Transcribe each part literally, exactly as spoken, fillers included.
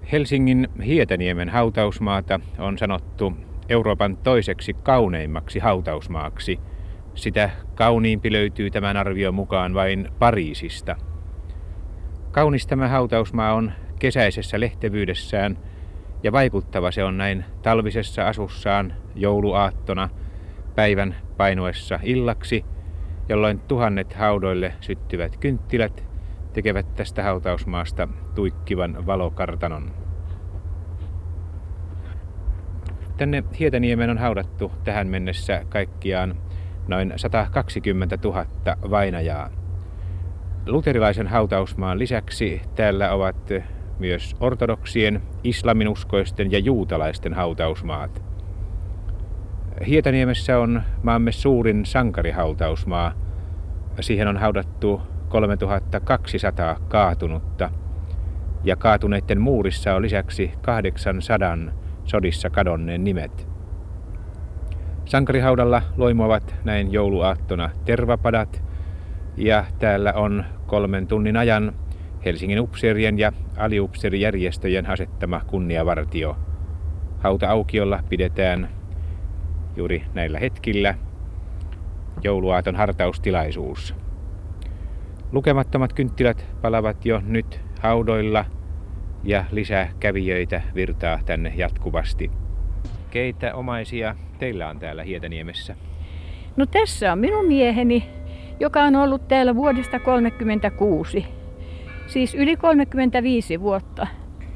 Helsingin Hietaniemen hautausmaata on sanottu Euroopan toiseksi kauneimmaksi hautausmaaksi. Sitä kauniimpi löytyy tämän arvion mukaan vain Pariisista. Kaunis tämä hautausmaa on kesäisessä lehtevyydessään ja vaikuttava se on näin talvisessa asussaan jouluaattona päivän painuessa illaksi, jolloin tuhannet haudoille syttyvät kynttilät tekevät tästä hautausmaasta tuikkivan valokartanon. Tänne Hietaniemeen on haudattu tähän mennessä kaikkiaan noin sata kaksikymmentätuhatta vainajaa. Luterilaisen hautausmaan lisäksi täällä ovat myös ortodoksien, islaminuskoisten ja juutalaisten hautausmaat. Hietaniemessä on maamme suurin sankarihautausmaa. Siihen on haudattu kolmetuhattakaksisataa kaatunutta ja kaatuneiden muurissa on lisäksi kahdeksansataa sodissa kadonneen nimet. Sankarihaudalla loimuavat näin jouluaattona tervapadat ja täällä on kolmen tunnin ajan Helsingin upseerien ja aliupseerijärjestöjen asettama kunniavartio. Hauta-aukiolla pidetään juuri näillä hetkillä jouluaaton hartaustilaisuus. Lukemattomat kynttilät palavat jo nyt haudoilla ja lisää kävijöitä virtaa tänne jatkuvasti. Keitä omaisia teillä on täällä Hietaniemessä? No tässä on minun mieheni, joka on ollut täällä vuodesta kolmekymmentäkuusi. Siis yli kolmekymmentäviisi vuotta.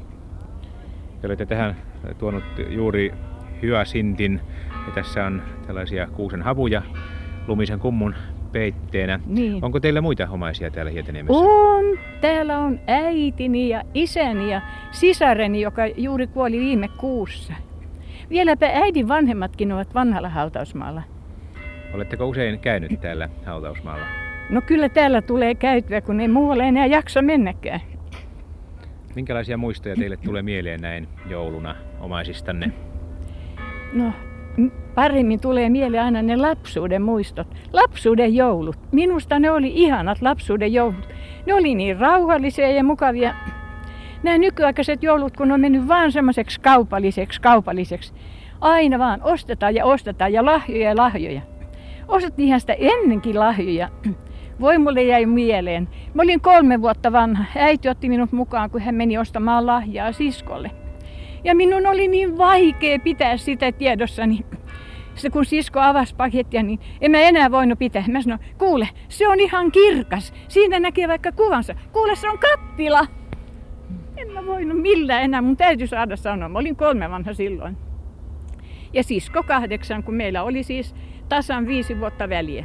Te olette tähän tuonut juuri hyasintin ja tässä on tällaisia kuusen havuja lumisen kummun peitteenä. Niin. Onko teillä muita omaisia täällä Hietaniemessä? On. Täällä on äitini ja isäni ja sisareni, joka juuri kuoli viime kuussa. Vieläpä äidin vanhemmatkin ovat vanhalla hautausmaalla. Oletteko usein käynyt täällä hautausmaalla? No kyllä täällä tulee käytyä, kun ei muualle enää jaksa mennäkään. Minkälaisia muistoja teille tulee mieleen näin jouluna omaisistanne? No paremmin tulee mieleen aina ne lapsuuden muistot. Lapsuuden joulut. Minusta ne oli ihanat lapsuuden joulut. Ne oli niin rauhallisia ja mukavia. Nämä nykyaikaiset joulut, kun on mennyt vaan semmoiseksi kaupalliseksi, kaupalliseksi. Aina vaan ostetaan ja ostetaan ja lahjoja ja lahjoja. Ostettiinhan sitä ennenkin lahjoja. Voi mulle jäi mieleen. Mä olin kolme vuotta vanha. Äiti otti minut mukaan, kun hän meni ostamaan lahjaa siskolle. Ja minun oli niin vaikea pitää sitä tiedossani. Sitten kun sisko avasi pakettia, niin en mä enää voinut pitää. Mä sanoin, kuule, se on ihan kirkas. Siinä näkee vaikka kuvansa. Kuule, se on kattila. En mä voinut millään enää. Mun täytyy saada sanoa. Mä olin kolme vanha silloin. Ja sisko kahdeksan, kun meillä oli siis tasan viisi vuotta väliä.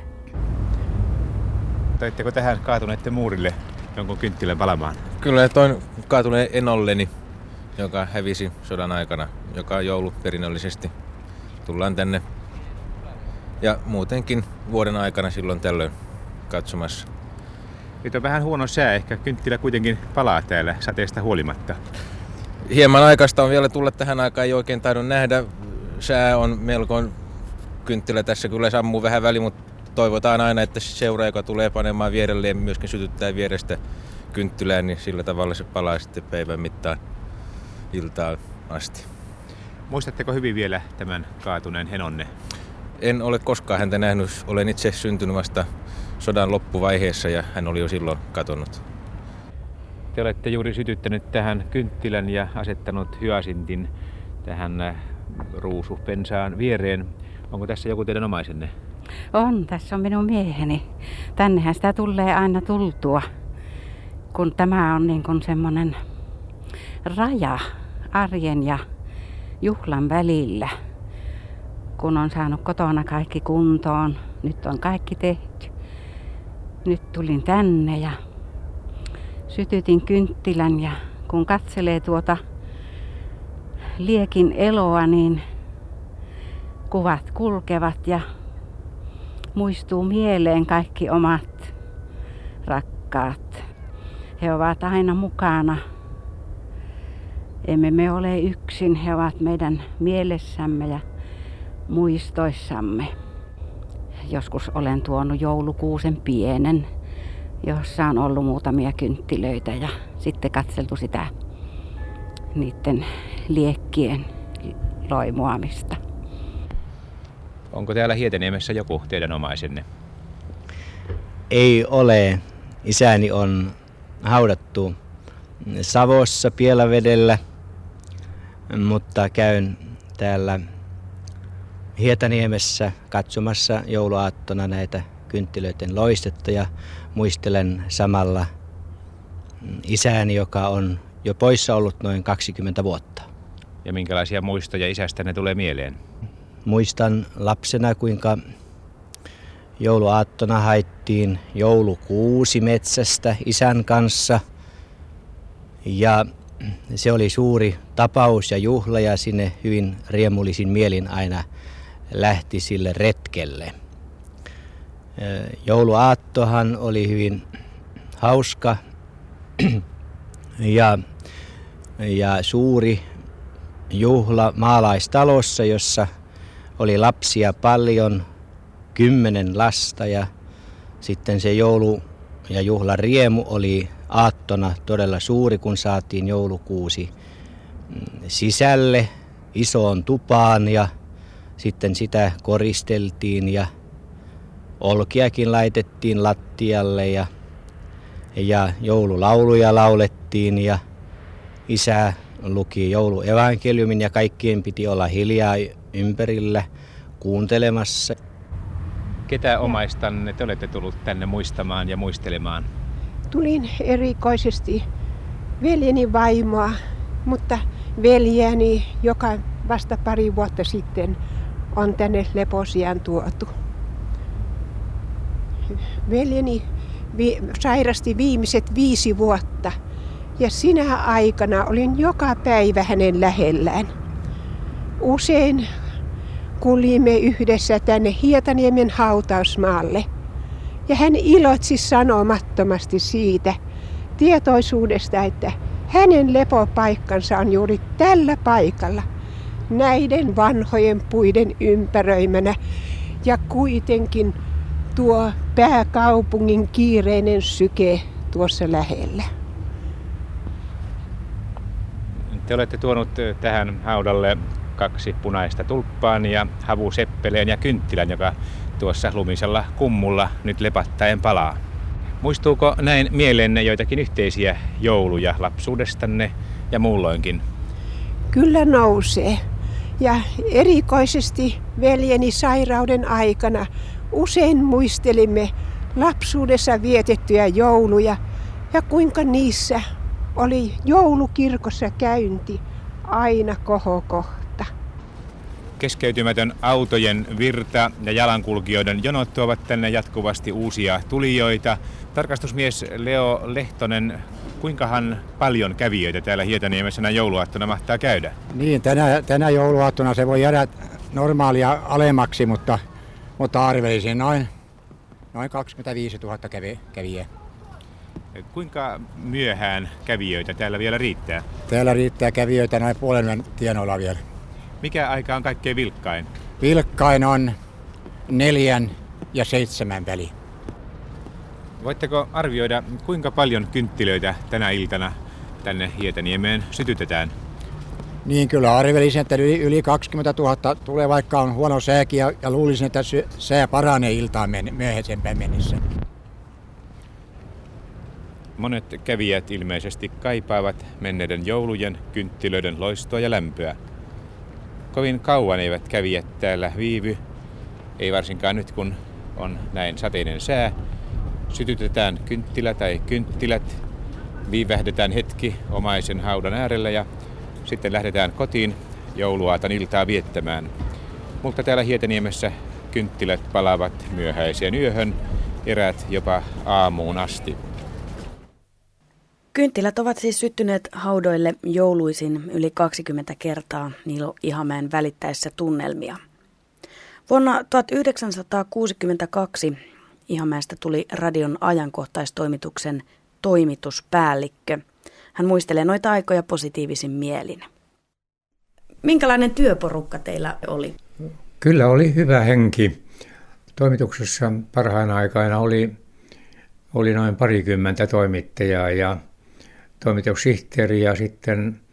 Toitteko tähän kaatuneiden muurille jonkun kynttilän palamaan? Kyllä toin kaatuneen enolleni, joka hävisi sodan aikana, joka joulu perinnöllisesti tullaan tänne. Ja muutenkin vuoden aikana silloin tällöin katsomassa. Nyt on vähän huono sää, ehkä kynttilä kuitenkin palaa täällä sateesta huolimatta. Hieman aikaista on vielä tulla tähän aikaan, ei oikein taidon nähdä. Sää on melko kynttilä tässä kyllä sammuu vähän väliin, mutta toivotaan aina, että seura, joka tulee panemaan vierelleen, myöskin sytyttää vierestä kynttilää, niin sillä tavalla se palaa sitten päivän mittaan iltaan asti. Muistatteko hyvin vielä tämän kaatuneen henonne? En ole koskaan häntä nähnyt. Olen itse syntynyt vasta sodan loppuvaiheessa ja hän oli jo silloin katonut. Te olette juuri sytyttänyt tähän kynttilän ja asettanut hyasintin tähän ruusupensaan viereen. Onko tässä joku teidän omaisenne? On, tässä on minun mieheni. Tännehän sitä tulee aina tultua, kun tämä on niin kuin semmoinen raja arjen ja juhlan välillä. Kun on saanut kotona kaikki kuntoon, nyt on kaikki tehty. Nyt tulin tänne ja sytytin kynttilän ja kun katselee tuota liekin eloa, niin kuvat kulkevat ja muistuu mieleen kaikki omat rakkaat. He ovat aina mukana. Emme me ole yksin, he ovat meidän mielessämme ja muistoissamme. Joskus olen tuonut joulukuusen pienen, jossa on ollut muutamia kynttilöitä ja sitten katseltu sitä niiden liekkien loimuamista. Onko täällä Hietaniemessä joku teidän omaisenne? Ei ole. Isäni on haudattu Savossa Pielavedellä, mutta käyn täällä Hietaniemessä katsomassa jouluaattona näitä kynttilöiden loistetta ja muistelen samalla isääni, joka on jo poissa ollut noin kaksikymmentä vuotta. Ja minkälaisia muistoja isästänne tulee mieleen? Muistan lapsena, kuinka jouluaattona haettiin joulukuusi metsästä isän kanssa. Ja se oli suuri tapaus ja juhla ja sinne hyvin riemullisin mielin aina lähti sille retkelle. Jouluaattohan oli hyvin hauska ja, ja suuri juhla maalaistalossa, jossa oli lapsia paljon, kymmenen lasta ja sitten se joulu ja juhlan riemu oli aattona todella suuri, kun saatiin joulukuusi sisälle isoon tupaan ja sitten sitä koristeltiin ja olkiakin laitettiin lattialle ja, ja joululauluja laulettiin ja isä luki jouluevankeliumin ja kaikkien piti olla hiljaa ympärillä kuuntelemassa. Ketä omaistanne te olette tullut tänne muistamaan ja muistelemaan? Tulin erikoisesti veljeni vaimoa, mutta veljeni, joka vasta pari vuotta sitten on tänne Leposiaan tuotu. Veljeni vi- sairasti viimeiset viisi vuotta ja sinä aikana olin joka päivä hänen lähellään. Usein kuljimme yhdessä tänne Hietaniemen hautausmaalle ja hän iloitsi sanomattomasti siitä tietoisuudesta, että hänen lepopaikkansa on juuri tällä paikalla, näiden vanhojen puiden ympäröimänä ja kuitenkin tuo pääkaupungin kiireinen syke tuossa lähellä. Te olette tuonut tähän haudalle kaksi punaista tulppaan ja havuseppeleen ja kynttilän, joka tuossa lumisella kummulla nyt lepattaen palaa. Muistuuko näin mieleenne joitakin yhteisiä jouluja lapsuudestanne ja muulloinkin? Kyllä nousee. Ja erikoisesti veljeni sairauden aikana usein muistelimme lapsuudessa vietettyjä jouluja ja kuinka niissä oli joulukirkossa käynti aina kohokohta. Keskeytymätön autojen virta ja jalankulkijoiden jonot tuovat tänne jatkuvasti uusia tulijoita. Tarkastusmies Leo Lehtonen, kuinkahan paljon kävijöitä täällä Hietaniemessä näin jouluaattona mahtaa käydä? Niin, tänä, tänä jouluaattona se voi jäädä normaalia alemmaksi, mutta, mutta arvelisin noin, noin kaksikymmentäviisituhatta kävi, kävijää. Kuinka myöhään kävijöitä täällä vielä riittää? Täällä riittää kävijöitä noin puolen tienoilla vielä. Mikä aika on kaikkein vilkkain? Vilkkain on neljän ja seitsemän väli. Voitteko arvioida, kuinka paljon kynttilöitä tänä iltana tänne Hietaniemeen sytytetään? Niin, kyllä arvelisin, että yli, yli kaksikymmentätuhatta tulee, vaikka on huono sääkin, ja, ja luulisin, että sää paranee iltaan men, myöhäisempään mennessä. Monet kävijät ilmeisesti kaipaavat menneiden joulujen, kynttilöiden loistoa ja lämpöä. Kovin kauan eivät kävijät täällä viivy, ei varsinkaan nyt kun on näin sateinen sää. Sytytetään kynttilä tai kynttilät, viivähdetään hetki omaisen haudan äärellä ja sitten lähdetään kotiin jouluaatan iltaa viettämään. Mutta täällä Hietaniemessä kynttilät palaavat myöhäiseen yöhön, eräät jopa aamuun asti. Kynttilät ovat siis syttyneet haudoille jouluisin yli kaksikymmentä kertaa Niilo Ihamäen välittäessä tunnelmia. Vuonna tuhatyhdeksänsataakuusikymmentäkaksi Ihamäestä tuli radion ajankohtaistoimituksen toimituspäällikkö. Hän muistelee noita aikoja positiivisin mielin. Minkälainen työporukka teillä oli? Kyllä oli hyvä henki. Toimituksessa parhaina aikana oli, oli noin parikymmentä toimittajaa ja toimitussihteeri ja sitten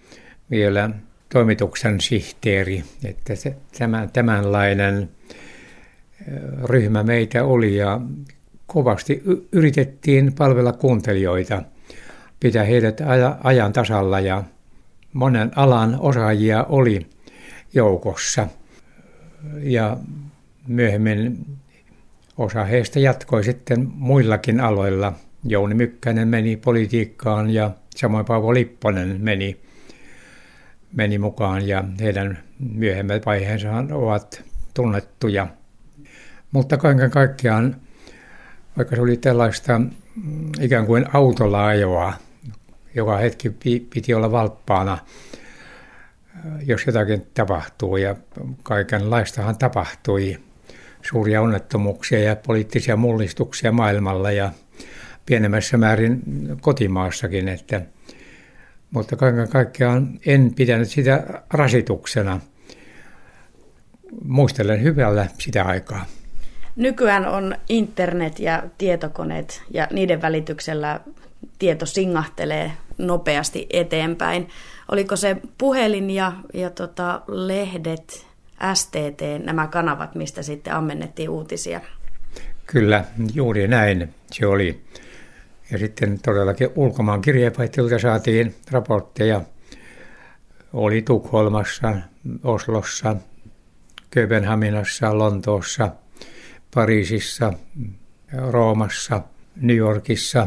vielä toimituksen sihteeri, että se, tämän, tämänlainen ryhmä meitä oli ja kovasti yritettiin palvella kuuntelijoita, pitää heidät ajan tasalla ja monen alan osaajia oli joukossa ja myöhemmin osa heistä jatkoi sitten muillakin aloilla. Jouni Mykkänen meni politiikkaan ja samoin Paavo Lipponen meni, meni mukaan ja heidän myöhemmät vaiheensa ovat tunnettuja. Mutta kaiken kaikkiaan, vaikka se oli tällaista ikään kuin autolla ajoa, joka hetki piti olla valppaana, jos jotakin tapahtuu ja kaikenlaistahan tapahtui. Suuria onnettomuuksia ja poliittisia mullistuksia maailmalla ja pienemmässä määrin kotimaassakin. Että, mutta kaiken kaikkiaan en pitänyt sitä rasituksena. Muistelen hyvällä sitä aikaa. Nykyään on internet ja tietokoneet ja niiden välityksellä tieto singahtelee nopeasti eteenpäin. Oliko se puhelin ja, ja tota, lehdet, S T T, nämä kanavat, mistä sitten ammennettiin uutisia? Kyllä, juuri näin se oli. Ja sitten todellakin ulkomaan kirjeenvaihtajilta saatiin raportteja. Oli Tukholmassa, Oslossa, Kööpenhaminassa, Lontoossa, Pariisissa, Roomassa, New Yorkissa.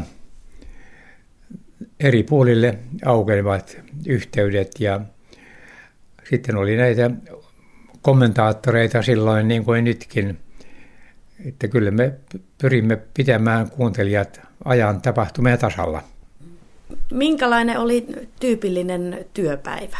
Eri puolille aukenivat yhteydet ja sitten oli näitä kommentaattoreita silloin niin kuin nytkin, että kyllä me pyrimme pitämään kuuntelijat ajan tapahtumia tasalla. Minkälainen oli tyypillinen työpäivä?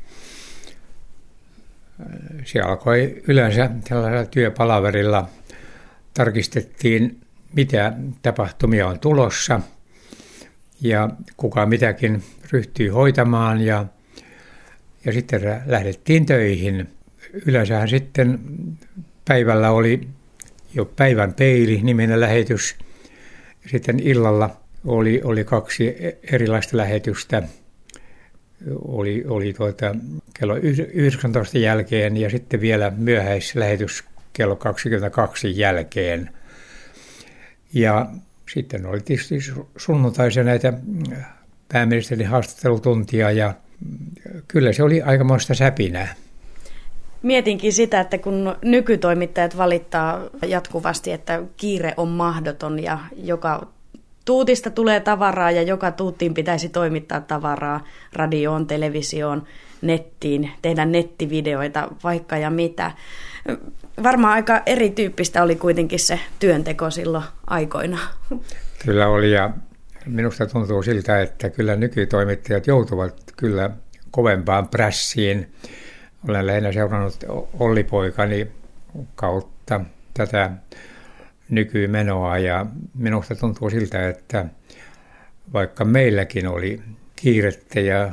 Se alkoi yleensä tällaisella työpalaverilla. Tarkistettiin, mitä tapahtumia on tulossa ja kuka mitäkin ryhtyi hoitamaan ja, ja sitten lähdettiin töihin. Yleensähän sitten päivällä oli jo päivän peili niminen lähetys. Sitten illalla oli, oli kaksi erilaista lähetystä. Oli, oli tuota, kello yhdeksäntoista jälkeen ja sitten vielä myöhäislähetys kello kaksikymmentäkaksi jälkeen. Ja sitten oli tietysti sunnuntaisia näitä pääministerin haastattelutuntia ja kyllä se oli aikamoista säpinää. Mietinkin sitä, että kun nykytoimittajat valittaa jatkuvasti, että kiire on mahdoton ja joka tuutista tulee tavaraa ja joka tuuttiin pitäisi toimittaa tavaraa radioon, televisioon, nettiin, tehdä nettivideoita, vaikka ja mitä. Varmaan aika erityyppistä oli kuitenkin se työnteko silloin aikoina. Kyllä oli ja minusta tuntuu siltä, että kyllä nykytoimittajat joutuvat kyllä kovempaan prässiin. Olen lähinnä seurannut Olli-poikani kautta tätä nykymenoa ja minusta tuntuu siltä, että vaikka meilläkin oli kiirettä ja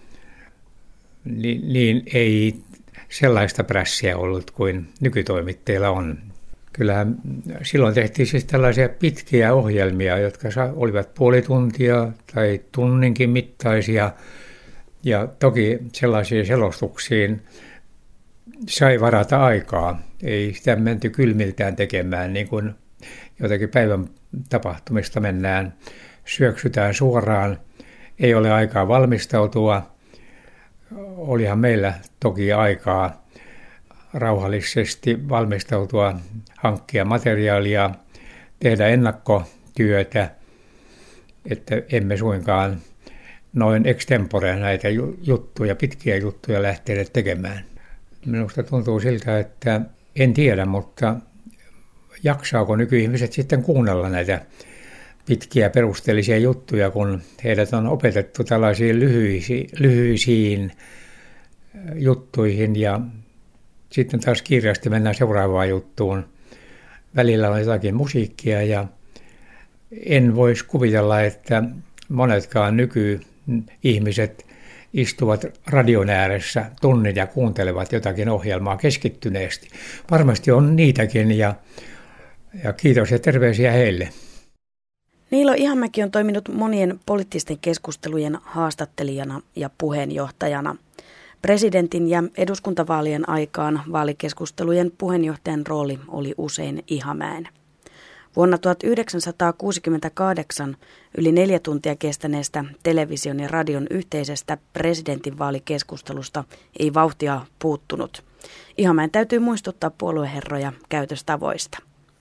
niin, niin ei sellaista prässiä ollut kuin nykytoimitteilla on. Kyllähän silloin tehtiin siis tällaisia pitkiä ohjelmia, jotka olivat puoli tuntia tai tunninkin mittaisia. Ja toki sellaisiin selostuksiin sai varata aikaa. Ei sitä menty kylmiltään tekemään, niin kuin jotakin päivän tapahtumista mennään. Syöksytään suoraan, ei ole aikaa valmistautua. Olihan meillä toki aikaa rauhallisesti valmistautua, hankkia materiaalia, tehdä ennakkotyötä, että emme suinkaan noin extempore näitä juttuja, pitkiä juttuja lähteneet tekemään. Minusta tuntuu siltä, että en tiedä, mutta jaksaako nykyihmiset sitten kuunnella näitä pitkiä perusteellisia juttuja, kun heidät on opetettu tällaisiin lyhyisiin, lyhyisiin juttuihin ja sitten taas kiireesti mennään seuraavaan juttuun. Välillä on jotakin musiikkia ja en voisi kuvitella, että monetkaan nykyihmiset istuvat radion ääressä tunnin ja kuuntelevat jotakin ohjelmaa keskittyneesti. Varmasti on niitäkin ja, ja kiitos ja terveisiä heille. Niilo Ihamäki on toiminut monien poliittisten keskustelujen haastattelijana ja puheenjohtajana. Presidentin ja eduskuntavaalien aikaan vaalikeskustelujen puheenjohtajan rooli oli usein Ihamäen. Vuonna tuhatyhdeksänsataakuusikymmentäkahdeksan yli neljä tuntia kestäneestä television ja radion yhteisestä presidentinvaalikeskustelusta ei vauhtia puuttunut. Ihamäen täytyy muistuttaa puolueherroja käytöstavoista.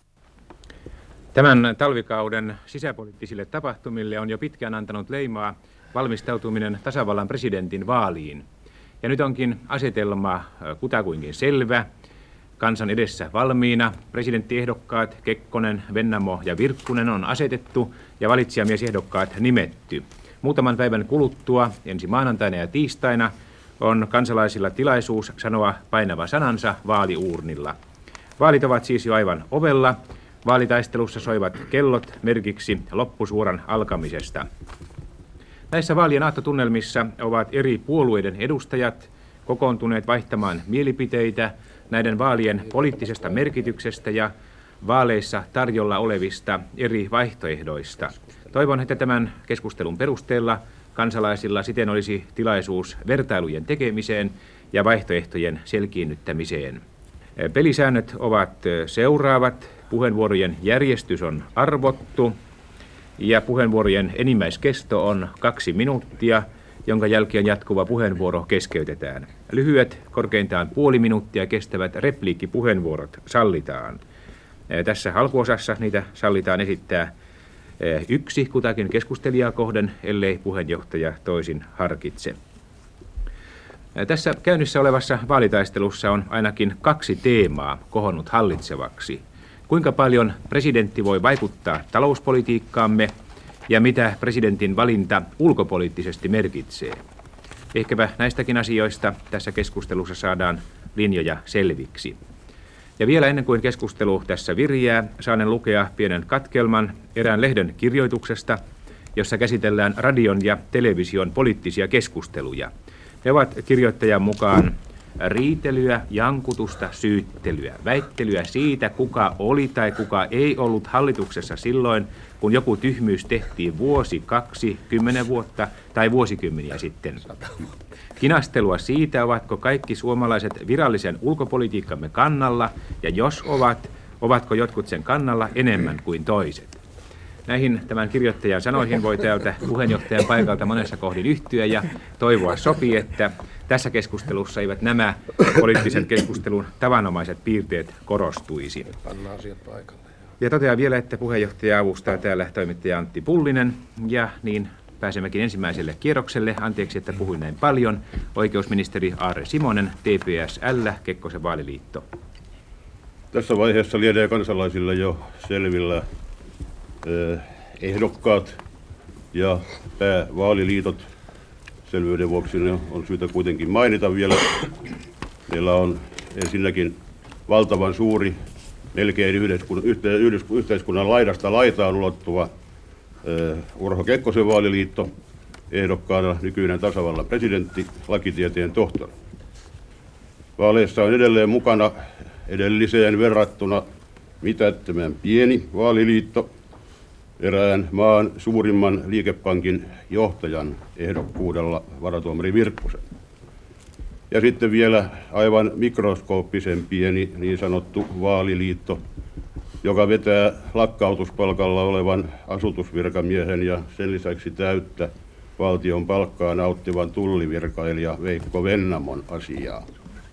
Tämän talvikauden sisäpoliittisille tapahtumille on jo pitkään antanut leimaa valmistautuminen tasavallan presidentin vaaliin. Ja nyt onkin asetelma kutakuinkin selvä. Kansan edessä valmiina. Presidenttiehdokkaat Kekkonen, Vennamo ja Virkkunen on asetettu ja valitsijamiesehdokkaat nimetty. Muutaman päivän kuluttua, ensi maanantaina ja tiistaina, on kansalaisilla tilaisuus sanoa painava sanansa vaaliuurnilla. Vaalit ovat siis jo aivan ovella. Vaalitaistelussa soivat kellot merkiksi loppusuoran alkamisesta. Näissä vaalien aattotunnelmissa ovat eri puolueiden edustajat kokoontuneet vaihtamaan mielipiteitä näiden vaalien poliittisesta merkityksestä ja vaaleissa tarjolla olevista eri vaihtoehdoista. Toivon, että tämän keskustelun perusteella kansalaisilla siten olisi tilaisuus vertailujen tekemiseen ja vaihtoehtojen selkiinnyttämiseen. Pelisäännöt ovat seuraavat. Puheenvuorojen järjestys on arvottu ja puheenvuorojen enimmäiskesto on kaksi minuuttia, jonka jälkeen jatkuva puheenvuoro keskeytetään. Lyhyet, korkeintaan puoli minuuttia kestävät repliikkipuheenvuorot sallitaan. Tässä alkuosassa niitä sallitaan esittää yksi kutakin keskustelijaa kohden, ellei puheenjohtaja toisin harkitse. Tässä käynnissä olevassa vaalitaistelussa on ainakin kaksi teemaa kohonnut hallitsevaksi. Kuinka paljon presidentti voi vaikuttaa talouspolitiikkaamme ja mitä presidentin valinta ulkopoliittisesti merkitsee? Ehkäpä näistäkin asioista tässä keskustelussa saadaan linjoja selviksi. Ja vielä ennen kuin keskustelu tässä viriää, saanen lukea pienen katkelman erään lehden kirjoituksesta, jossa käsitellään radion ja television poliittisia keskusteluja. Ne ovat kirjoittajan mukaan riitelyä, jankutusta, syyttelyä, väittelyä siitä, kuka oli tai kuka ei ollut hallituksessa silloin, kun joku tyhmyys tehtiin vuosi, kaksi, kymmenen vuotta tai vuosikymmeniä sitten. Kinastelua siitä, ovatko kaikki suomalaiset virallisen ulkopolitiikkamme kannalla, ja jos ovat, ovatko jotkut sen kannalla enemmän kuin toiset. Näihin tämän kirjoittajan sanoihin voi täältä puheenjohtajan paikalta monessa kohdin yhtyä ja toivoa sopii, että tässä keskustelussa eivät nämä poliittisen keskustelun tavanomaiset piirteet korostuisi. Ja totean vielä, että puheenjohtaja avustaa täällä toimittaja Antti Pullinen ja niin pääsemmekin ensimmäiselle kierrokselle. Anteeksi, että puhuin näin paljon. Oikeusministeri Aarre Simonen, T P S L, Kekkosen vaaliliitto. Tässä vaiheessa lienee kansalaisilla jo selvillä ehdokkaat ja päävaaliliitot. Selvyyden vuoksi ne on syytä kuitenkin mainita vielä. Meillä on ensinnäkin valtavan suuri, melkein yhteiskunnan laidasta laitaan ulottuva Urho Kekkosen vaaliliitto, ehdokkaana nykyinen tasavallan presidentti, lakitieteen tohtori. Vaaleissa on edelleen mukana edelliseen verrattuna mitättömän pieni vaaliliitto, erään maan suurimman liikepankin johtajan ehdokkuudella varatuomari Virkkusen. Ja sitten vielä aivan mikroskooppisen pieni niin sanottu vaaliliitto, joka vetää lakkautuspalkalla olevan asutusvirkamiehen ja sen lisäksi täyttä valtion palkkaa nauttivan tullivirkailija Veikko Vennamon asiaa.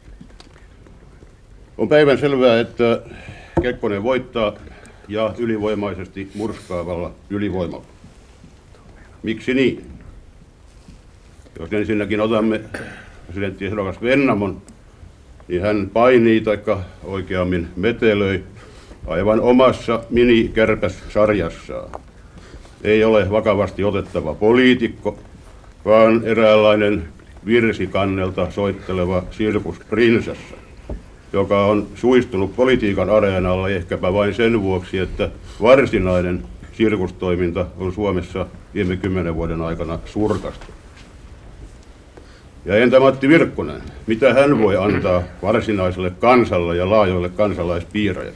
On päivän selvää, että Kekkonen voittaa ja ylivoimaisesti murskaavalla ylivoimalla. Miksi niin? Jos ensinnäkin otamme presidenttiehdokas Vennamon, niin hän painii taikka oikeammin metelöi aivan omassa mini-kärpäs-sarjassaan. Ei ole vakavasti otettava poliitikko, vaan eräänlainen virsikannelta soitteleva sirkusprinsessa, joka on suistunut politiikan areenalle ehkäpä vain sen vuoksi, että varsinainen sirkustoiminta on Suomessa viime kymmenen vuoden aikana surkastunut. Ja entä Matti Virkkunen? Mitä hän voi antaa varsinaiselle kansalle ja laajoille kansalaispiireille?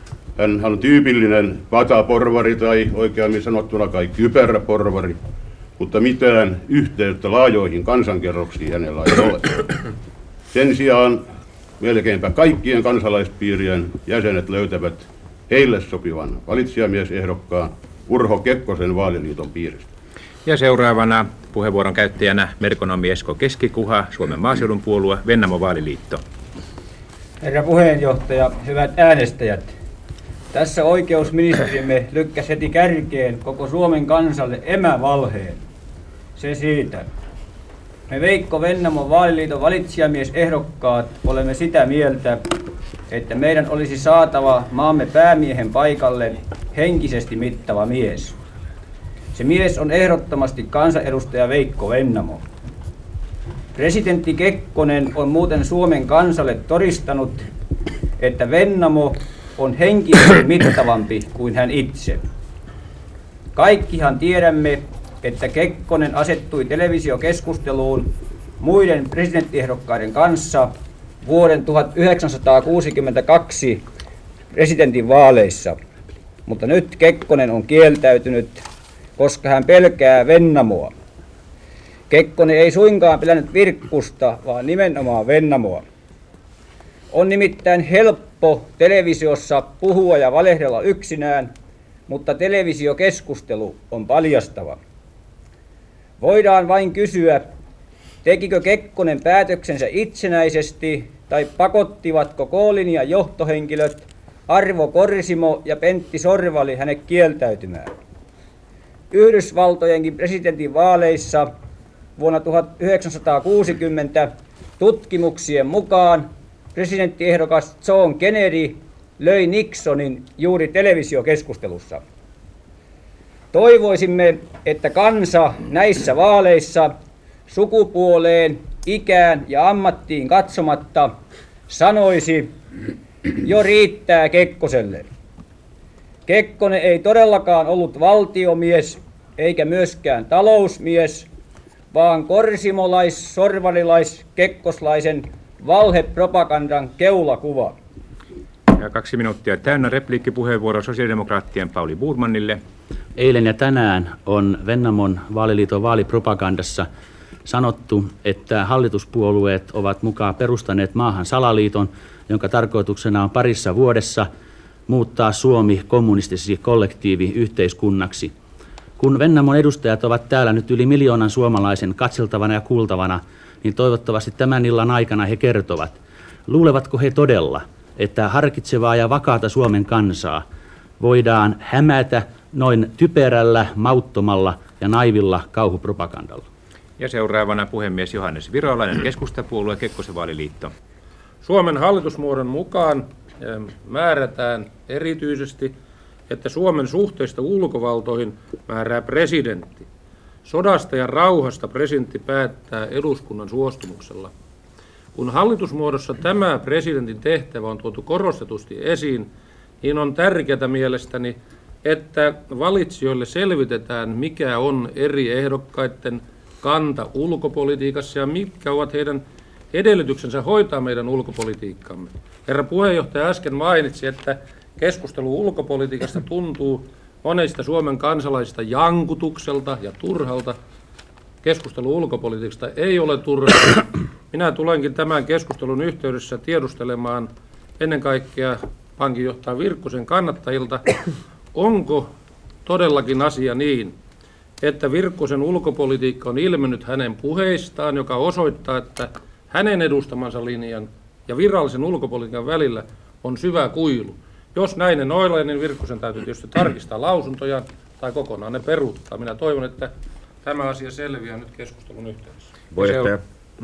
Hän on tyypillinen pataporvari tai oikeammin sanottuna kai kypäräporvari, mutta mitään yhteyttä laajoihin kansankerroksiin hänellä ei ole. Sen sijaan melkeinpä kaikkien kansalaispiirien jäsenet löytävät heille sopivan valitsijamiesehdokkaan Urho Kekkosen vaaliliiton piiristä. Ja seuraavana puheenvuoron käyttäjänä merkonomi Esko Keskikuha, Suomen maaseudun puolue, Vennamo vaaliliitto. Herra puheenjohtaja, hyvät äänestäjät. Tässä oikeusministerimme lykkäsi heti kärkeen koko Suomen kansalle emävalheen. Se siitä. Me Veikko Vennamon vaaliliiton valitsijamiesehdokkaat olemme sitä mieltä, että meidän olisi saatava maamme päämiehen paikalle henkisesti mittava mies. Se mies on ehdottomasti kansanedustaja Veikko Vennamo. Presidentti Kekkonen on muuten Suomen kansalle todistanut, että Vennamo on henkisesti mittavampi kuin hän itse. Kaikkihan tiedämme, että Kekkonen asettui televisiokeskusteluun muiden presidenttiehdokkaiden kanssa vuoden tuhatyhdeksänsataakuusikymmentäkaksi presidentin vaaleissa, mutta nyt Kekkonen on kieltäytynyt, koska hän pelkää Vennamoa. Kekkonen ei suinkaan pelännyt Virkkusta, vaan nimenomaan Vennamoa. On nimittäin helppo televisiossa puhua ja valehdella yksinään, mutta televisiokeskustelu on paljastava. Voidaan vain kysyä, tekikö Kekkonen päätöksensä itsenäisesti tai pakottivatko K-linjan johtohenkilöt Arvo Korsimo ja Pentti Sorvali hänet kieltäytymään. Yhdysvaltojenkin presidentin vaaleissa vuonna tuhatyhdeksänsataakuusikymmentä tutkimuksien mukaan presidenttiehdokas John Kennedy löi Nixonin juuri televisiokeskustelussa. Toivoisimme, että kansa näissä vaaleissa sukupuoleen, ikään ja ammattiin katsomatta sanoisi, jo riittää Kekkoselle. Kekkonen ei todellakaan ollut valtiomies eikä myöskään talousmies, vaan korsimolais, sorvalilais, kekkoslaisen valhepropagandan keulakuva. Ja kaksi minuuttia täynnä repliikkipuheenvuoro sosiaalidemokraattien Pauli Burmanille. Eilen ja tänään on Vennamon vaaliliiton vaalipropagandassa sanottu, että hallituspuolueet ovat mukaan perustaneet maahan salaliiton, jonka tarkoituksena on parissa vuodessa muuttaa Suomi kommunistiseksi kollektiiviyhteiskunnaksi. Kun Vennamon edustajat ovat täällä nyt yli miljoonan suomalaisen katseltavana ja kuultavana, niin toivottavasti tämän illan aikana he kertovat, luulevatko he todella, että harkitsevaa ja vakaata Suomen kansaa voidaan hämätä noin typerällä, mauttomalla ja naivilla kauhupropagandalla. Ja seuraavana puhemies Johannes Virolainen, Keskustapuolue, Kekkosen vaaliliitto. Suomen hallitusmuodon mukaan määrätään erityisesti, että Suomen suhteista ulkovaltoihin määrää presidentti. Sodasta ja rauhasta presidentti päättää eduskunnan suostumuksella. Kun hallitusmuodossa tämä presidentin tehtävä on tuotu korostetusti esiin, niin on tärkeää mielestäni, että valitsijoille selvitetään, mikä on eri ehdokkaiden kanta ulkopolitiikassa ja mitkä ovat heidän edellytyksensä hoitaa meidän ulkopolitiikkamme. Herra puheenjohtaja äsken mainitsi, että keskustelu ulkopolitiikasta tuntuu monesta Suomen kansalaisista jankutukselta ja turhalta. Keskustelu ulkopolitiikasta ei ole turhaa. Minä tulenkin tämän keskustelun yhteydessä tiedustelemaan ennen kaikkea pankinjohtaja Virkkusen kannattajilta, onko todellakin asia niin, että Virkkusen ulkopolitiikka on ilmennyt hänen puheistaan, joka osoittaa, että hänen edustamansa linjan ja virallisen ulkopolitiikan välillä on syvä kuilu. Jos näin ei ole, niin Virkkusen täytyy tietysti tarkistaa lausuntojaan tai kokonaan ne peruuttaa. Minä toivon, että tämä asia selviää nyt keskustelun yhteydessä. Puheenjohtaja.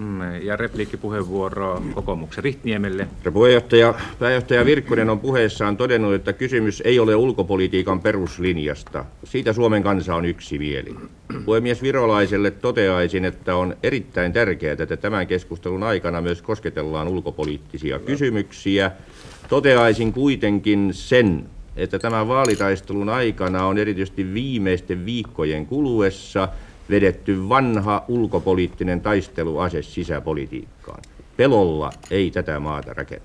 Ja repliikkipuheenvuoro kokoomuksen Rihtniemelle. Herra puheenjohtaja, pääjohtaja Virkkunen on puheessaan todennut, että kysymys ei ole ulkopolitiikan peruslinjasta. Siitä Suomen kansa on yksimielinen. Puhemies Virolaiselle toteaisin, että on erittäin tärkeää, että tämän keskustelun aikana myös kosketellaan ulkopoliittisia kysymyksiä. Toteaisin kuitenkin sen, että tämän vaalitaistelun aikana on erityisesti viimeisten viikkojen kuluessa vedetty vanha ulkopoliittinen taisteluase sisäpolitiikkaan. Pelolla ei tätä maata rakenna.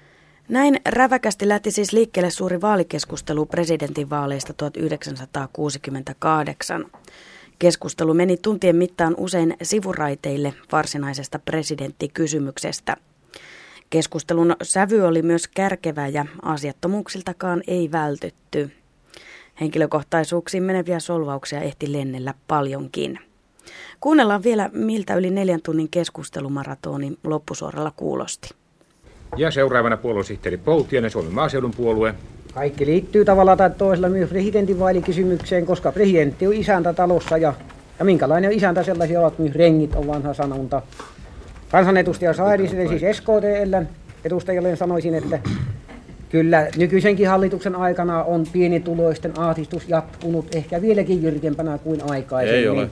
Näin räväkästi lähti siis liikkeelle suuri vaalikeskustelu presidentinvaaleista tuhatyhdeksänsataakuusikymmentäkahdeksan. Keskustelu meni tuntien mittaan usein sivuraiteille varsinaisesta presidenttikysymyksestä. Keskustelun sävy oli myös kärkevä ja asiattomuuksiltakaan ei vältytty. Henkilökohtaisuuksiin meneviä solvauksia ehti lennellä paljonkin. Kuunnellaan vielä, miltä yli neljän tunnin keskustelumaratoni loppusuoralla kuulosti. Ja seuraavana puoluesihteeri Poutiainen, Suomen maaseudun puolue. Kaikki liittyy tavalla tai toisella myös presidentinvaalikysymykseen, koska presidentti on isäntä talossa ja, ja minkälainen on isäntä, sellaisia ovat myös rengit, on vanha sanonta. Kansanedustaja Sairiselle, siis S K T L edustajalle sanoisin, että kyllä nykyisenkin hallituksen aikana on pienituloisten aatistus jatkunut ehkä vieläkin jyrkempänä kuin aikaisemmin. Ei ole.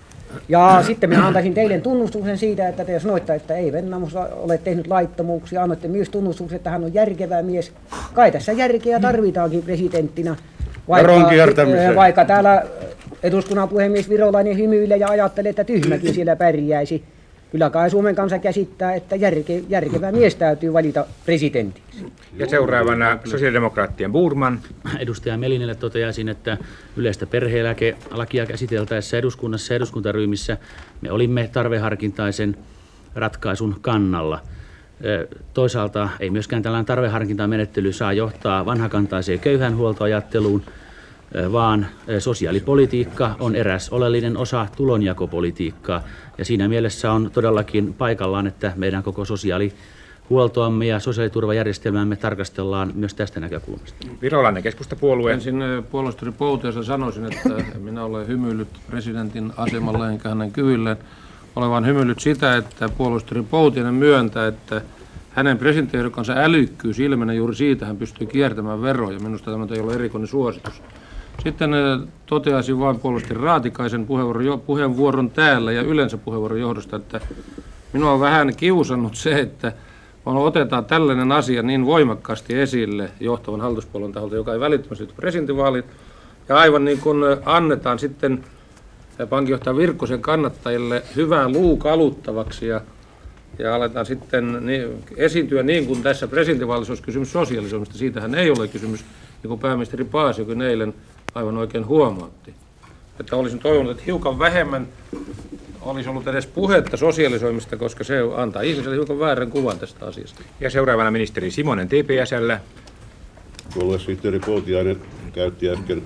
Ja sitten minä antaisin teille tunnustuksen siitä, että te sanoitte, että ei Vennamo ole tehnyt laittomuuksia. Annoitte myös tunnustuksen, että hän on järkevä mies. Kai tässä järkeä tarvitaankin presidenttinä. Vaikka, vaikka täällä eduskunnan puhemies Virolainen hymyilee ja ajattelee, että tyhmäkin siellä pärjäisi. Kyllä kai Suomen kansa käsittää, että järke, järkevä mies täytyy valita presidentiksi. Ja seuraavana sosiaalidemokraattien Burman. Edustaja Melinelle toteaisin, että yleistä perhe-eläkelakia käsiteltäessä eduskunnassa ja eduskuntaryhmissä me olimme tarveharkintaisen ratkaisun kannalla. Toisaalta ei myöskään tällainen tarveharkintamenettely saa johtaa vanhakantaiseen köyhänhuoltoajatteluun, vaan sosiaalipolitiikka on eräs oleellinen osa tulonjakopolitiikkaa. Ja siinä mielessä on todellakin paikallaan, että meidän koko sosiaalihuoltoamme ja sosiaaliturvajärjestelmäämme tarkastellaan myös tästä näkökulmasta. Virolainen keskustapuolue. Ensin puoluesihteeri Poutiaiselle sanoisin, että minä olen hymyillyt presidentin asemalla enkä hänen kyvylleen. Olen vain hymyillyt sitä, että puoluesihteeri Poutiainen myöntää, että hänen presidenttiehdokkaansa älykkyys ilmenee juuri siitä, hän pystyy kiertämään veroja. Minusta tämä ei ole erikoinen suositus. Sitten toteaisin vain puoluesihteeri Raatikaisen puheenvuoron, puheenvuoron täällä ja yleensä puheenvuoron johdosta, että minua on vähän kiusannut se, että otetaan tällainen asia niin voimakkaasti esille johtavan hallituspuolueen taholta, joka ei välittömästi liity presidentinvaaliin, ja aivan niin kuin annetaan sitten pankinjohtaja Virkkosen kannattajille hyvää luukaluttavaksi ja, ja aletaan sitten niin, esiintyä niin kuin tässä presidentinvaalissa olisi kysymys sosiaalisoimista. Siitähän ei ole kysymys, niin kuin pääministeri Paasijoki eilen aivan oikein huomautti. Että olisin toivonut, että hiukan vähemmän olisi ollut edes puhetta sosiaalisoimista, koska se antaa ihmiselle hiukan väärän kuvan tästä asiasta. Ja seuraavana ministeri Simonen T P S:llä. Puoluesihteeri Poutiainen käytti äsken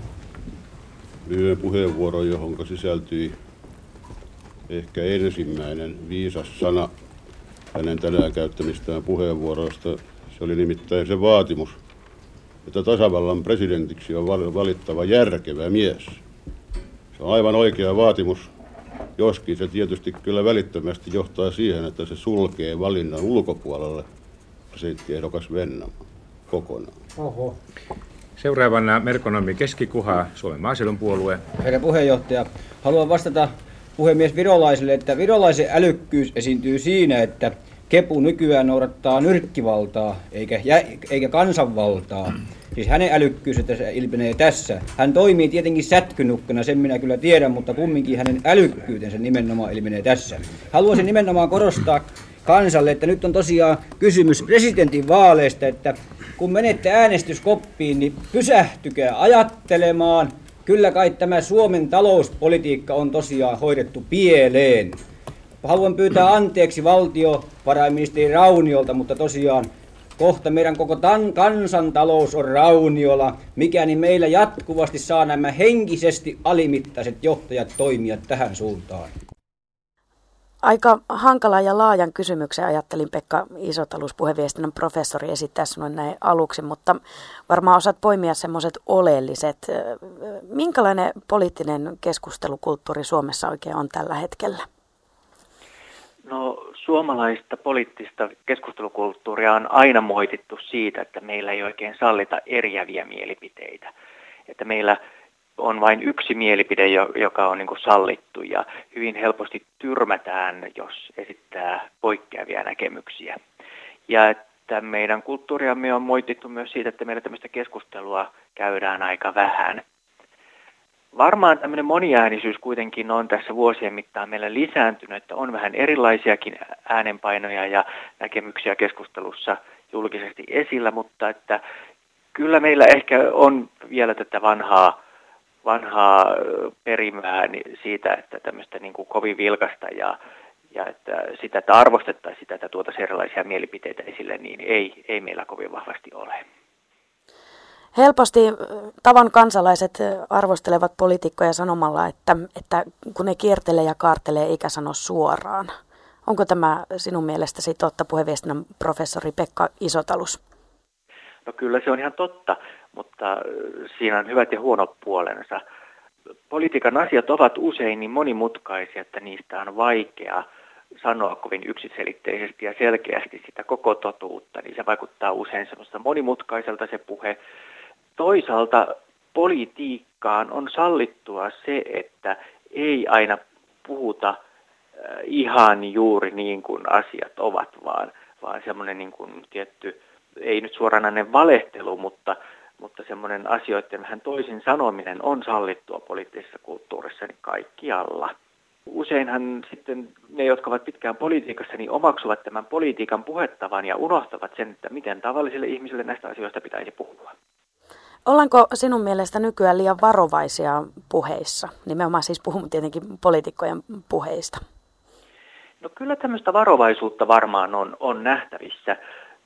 lyhyen puheenvuoron, johon sisältyi ehkä ensimmäinen viisas sana hänen tänään käyttämistään puheenvuoroista. Se oli nimittäin se vaatimus, että tasavallan presidentiksi on valittava järkevä mies. Se on aivan oikea vaatimus, joskin se tietysti kyllä välittömästi johtaa siihen, että se sulkee valinnan ulkopuolelle presidenttiehdokas Vennamo kokonaan. Oho. Seuraavana merkonomi Keskikuha, Suomen maaseudun puolue. Herra puheenjohtaja, haluan vastata puhemies Virolaiselle, että Virolaisen älykkyys esiintyy siinä, että Kepu nykyään noudattaa nyrkkivaltaa eikä, eikä kansanvaltaa. Siis hänen älykkyys, että se ilmenee tässä. Hän toimii tietenkin sätkynukkana, sen minä kyllä tiedän, mutta kumminkin hänen älykkyytensä nimenomaan ilmenee tässä. Haluaisin nimenomaan korostaa kansalle, että nyt on tosiaan kysymys presidentin vaaleista, että kun menette äänestyskoppiin, niin pysähtykää ajattelemaan. Kyllä kai tämä Suomen talouspolitiikka on tosiaan hoidettu pieleen. Haluan pyytää anteeksi valtiovarainministeri Rauniolta, mutta tosiaan kohta meidän koko tan- kansantalous on rauniolla, mikäli meillä jatkuvasti saa nämä henkisesti alimittaiset johtajat toimia tähän suuntaan. Aika hankala ja laajan kysymyksen ajattelin Pekka Isotalus, puheviestinnän professori, esittää sinulle näin aluksi, mutta varmaan osaat poimia semmoiset oleelliset. Minkälainen poliittinen keskustelukulttuuri Suomessa oikein on tällä hetkellä? No, suomalaista poliittista keskustelukulttuuria on aina moitittu siitä, että meillä ei oikein sallita eriäviä mielipiteitä. Että meillä on vain yksi mielipide, joka on niin kuin sallittu ja hyvin helposti tyrmätään, jos esittää poikkeavia näkemyksiä. Ja että meidän kulttuuriamme on moitittu myös siitä, että meillä tämmöistä keskustelua käydään aika vähän. Varmaan tämmöinen moniäänisyys kuitenkin on tässä vuosien mittaan meillä lisääntynyt, että on vähän erilaisiakin äänenpainoja ja näkemyksiä keskustelussa julkisesti esillä, mutta että kyllä meillä ehkä on vielä tätä vanhaa vanhaa perimää siitä, että tämmöistä niin kuin kovin vilkasta ja, ja että sitä, että arvostettaisiin sitä, että tuotaisiin erilaisia mielipiteitä esille, niin ei, ei meillä kovin vahvasti ole. Helposti tavan kansalaiset arvostelevat poliitikkoja sanomalla, että, että kun ne kiertelee ja kaartelee eikä sano suoraan. Onko tämä sinun mielestäsi totta, puheviestinnän professori Pekka Isotalus? No kyllä se on ihan totta, mutta siinä on hyvät ja huonot puolensa. Politiikan asiat ovat usein niin monimutkaisia, että niistä on vaikea sanoa kovin yksiselitteisesti ja selkeästi sitä koko totuutta, niin se vaikuttaa usein semmoista monimutkaiselta se puhe. Toisaalta politiikkaan on sallittua se, että ei aina puhuta ihan juuri niin kuin asiat ovat, vaan, vaan semmoinen niin kuin tietty, ei nyt suoranainen valehtelu, mutta, mutta semmoinen asioiden vähän toisin sanominen on sallittua poliittisessa kulttuurissa niin kaikkialla. Useinhan sitten ne, jotka ovat pitkään politiikassa, niin omaksuvat tämän politiikan puhettavan ja unohtavat sen, että miten tavallisille ihmisille näistä asioista pitäisi puhua. Ollaanko sinun mielestä nykyään liian varovaisia puheissa? Nimenomaan siis puhumme tietenkin poliitikkojen puheista. No kyllä tämmöistä varovaisuutta varmaan on, on nähtävissä.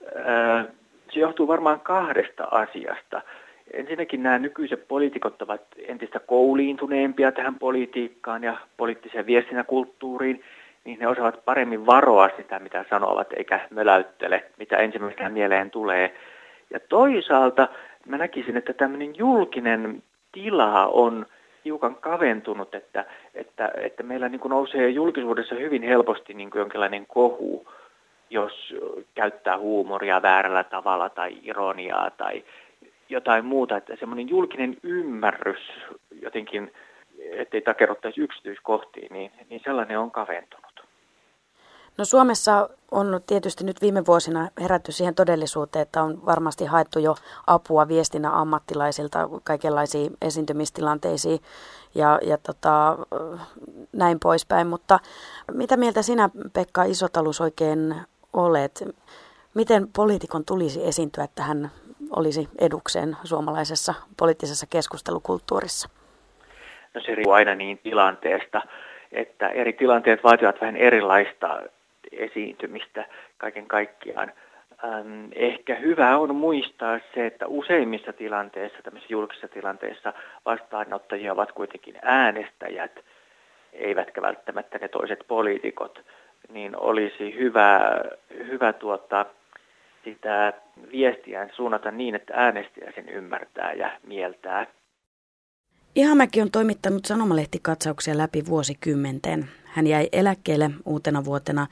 Se johtuu varmaan kahdesta asiasta. Ensinnäkin nämä nykyiset poliitikot ovat entistä kouliintuneempia tähän politiikkaan ja poliittiseen viestintäkulttuuriin, niin ne osaavat paremmin varoa sitä, mitä sanovat, eikä möläyttele, mitä ensimmäisenä mieleen tulee. Ja toisaalta mä näkisin, että tämmöinen julkinen tila on hiukan kaventunut, että, että, että meillä niin kuin nousee julkisuudessa hyvin helposti niin kuin jonkinlainen kohu, jos käyttää huumoria väärällä tavalla tai ironiaa tai jotain muuta, että semmoinen julkinen ymmärrys jotenkin, ettei takerruttaisi yksityiskohtiin, niin, niin sellainen on kaventunut. No Suomessa on tietysti nyt viime vuosina herätty siihen todellisuuteen, että on varmasti haettu jo apua viestinnän ammattilaisilta kaikenlaisiin esiintymistilanteisiin ja, ja tota, näin poispäin. Mutta mitä mieltä sinä, Pekka Isotalus, oikein olet? Miten poliitikon tulisi esiintyä, että hän olisi edukseen suomalaisessa poliittisessa keskustelukulttuurissa? No se riippuu aina niin tilanteesta, että eri tilanteet vaativat vähän erilaista esiintymistä kaiken kaikkiaan. Ähm, ehkä hyvä on muistaa se, että useimmissa tilanteissa, tämmöisissä julkisissa tilanteissa vastaanottajia ovat kuitenkin äänestäjät, eivätkä välttämättä ne toiset poliitikot, niin olisi hyvä, hyvä tuota, sitä viestiään suunnata niin, että äänestäjä sen ymmärtää ja mieltää. Ihamäki on toimittanut sanomalehtikatsauksia läpi vuosikymmenten. Hän jäi eläkkeelle uutena vuotena